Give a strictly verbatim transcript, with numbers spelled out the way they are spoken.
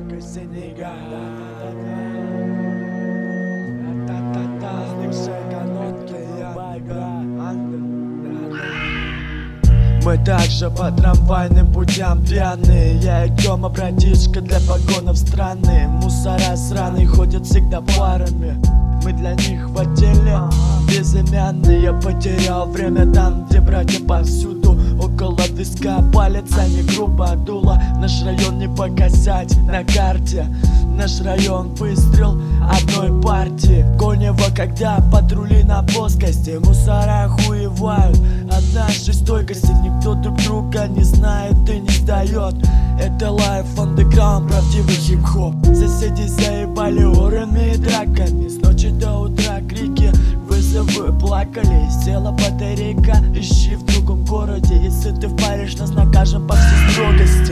только синега. Мы также по трамвайным путям пьяные. Я и Тёма, братишка, для погонов странные. Мусора сраные ходят всегда парами. Мы для них в отделе безымянные. Я потерял время там, где братья повсюду. Около виска палец, а не грубо дуло. Наш район не показать на карте. Наш район выстрел одной партии. Конево, когда патрули на плоскости. Мусора охуевают от нашей стойкости. Никто друг друга не знает и не сдает. Это лайф андеграунд, правдивый хип-хоп. Соседи заебали орами и драками. С ночи до утра крики, вызовы, плакали. Села батарейка, ищи в другом городе. Если ты впаришь, нас накажем по всей строгости.